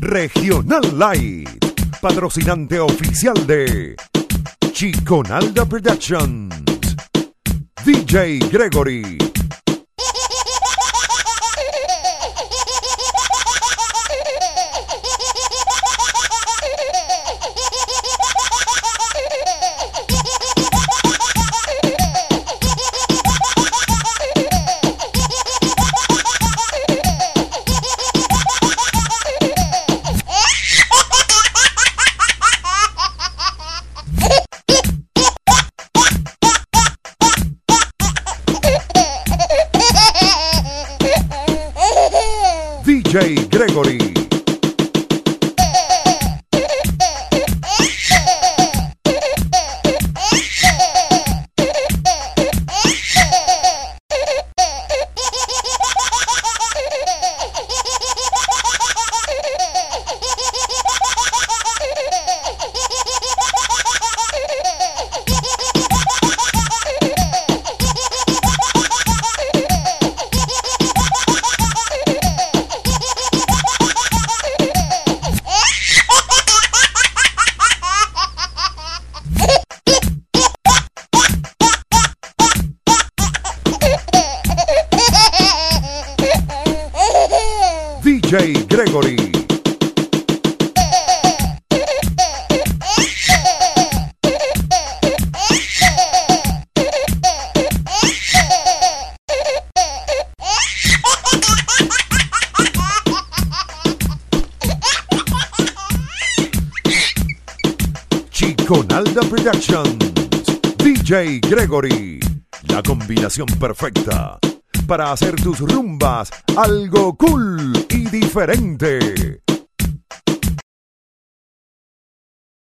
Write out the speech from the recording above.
Regional Light, patrocinante oficial de Chiconalda Productions, DJ Gregory. DJ Gregory. DJ Gregory. Chiconalda Productions, DJ Gregory, la combinación perfecta para hacer tus rumbas algo cool y diferente.